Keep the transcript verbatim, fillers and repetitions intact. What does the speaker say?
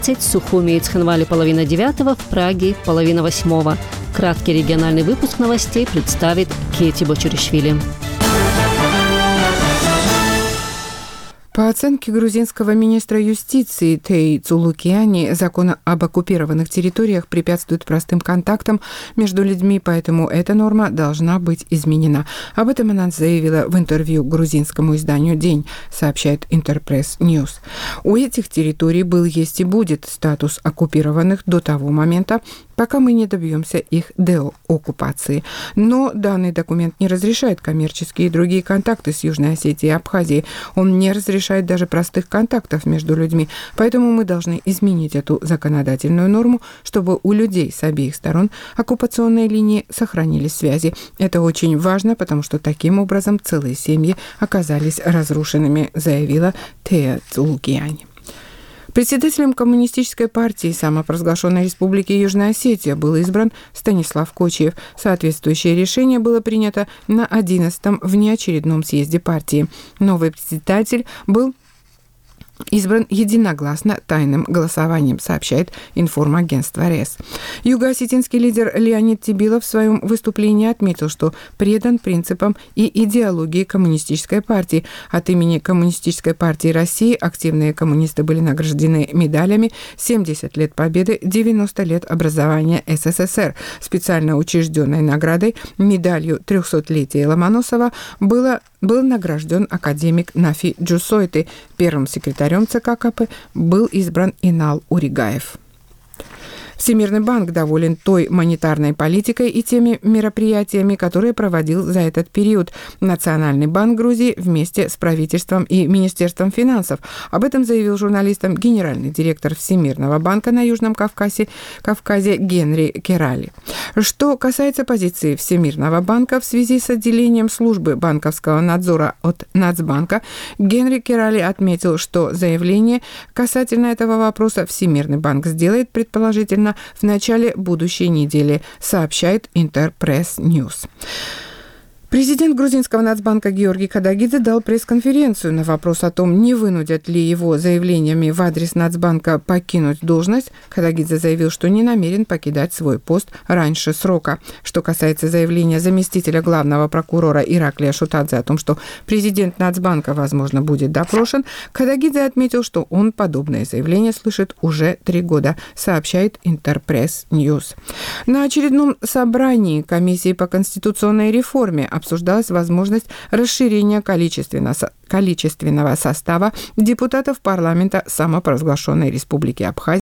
В Сухуми и Цхинвале половина девятого, в Праге половина восьмого. Краткий региональный выпуск новостей представит Кети Бочуришвили. По оценке грузинского министра юстиции Теи Цулукиани, закон об оккупированных территориях препятствует простым контактам между людьми, поэтому эта норма должна быть изменена. Об этом она заявила в интервью грузинскому изданию «День», сообщает Интерпресс Ньюс. У этих территорий был, есть и будет статус оккупированных до того момента, пока мы не добьемся их деоккупации. Но данный документ не разрешает коммерческие и другие контакты с Южной Осетией и Абхазией. Он не разрешает даже простых контактов между людьми. Поэтому мы должны изменить эту законодательную норму, чтобы у людей с обеих сторон оккупационной линии сохранились связи. Это очень важно, потому что таким образом целые семьи оказались разрушенными, заявила Тея Цулукиани. Председателем Коммунистической партии самопровозглашенной Республики Южная Осетия был избран Станислав Кочиев. Соответствующее решение было принято на одиннадцатом внеочередном съезде партии. Новый председатель был избран единогласно тайным голосованием, сообщает информагентство РЭС. Юго-осетинский лидер Леонид Тибилов в своем выступлении отметил, что предан принципам и идеологии Коммунистической партии. От имени Коммунистической партии России активные коммунисты были награждены медалями «семьдесят лет Победы», «девяносто лет образования СССР». Специально учрежденной наградой, медалью трехсотлетия Ломоносова, было был награжден академик Нафи Джусойты. Первым секретарем ЦК КП был избран Инал Уригаев. Всемирный банк доволен той монетарной политикой и теми мероприятиями, которые проводил за этот период Национальный банк Грузии вместе с правительством и Министерством финансов. Об этом заявил журналистам генеральный директор Всемирного банка на Южном Кавказе, Кавказе Генри Керали. Что касается позиции Всемирного банка в связи с отделением службы банковского надзора от Нацбанка, Генри Керали отметил, что заявление касательно этого вопроса Всемирный банк сделает предположительно в начале будущей недели, сообщает Интерпресс Ньюс. Президент грузинского Нацбанка Георгий Кадагидзе дал пресс-конференцию на вопрос о том, не вынудят ли его заявлениями в адрес Нацбанка покинуть должность. Кадагидзе заявил, что не намерен покидать свой пост раньше срока. Что касается заявления заместителя главного прокурора Ираклия Шутадзе о том, что президент Нацбанка, возможно, будет допрошен, Кадагидзе отметил, что он подобное заявление слышит уже три года, сообщает Интерпресс Ньюс. На очередном собрании комиссии по конституционной реформе обсуждалась возможность расширения количественного, количественного состава депутатов парламента самопровозглашенной Республики Абхазия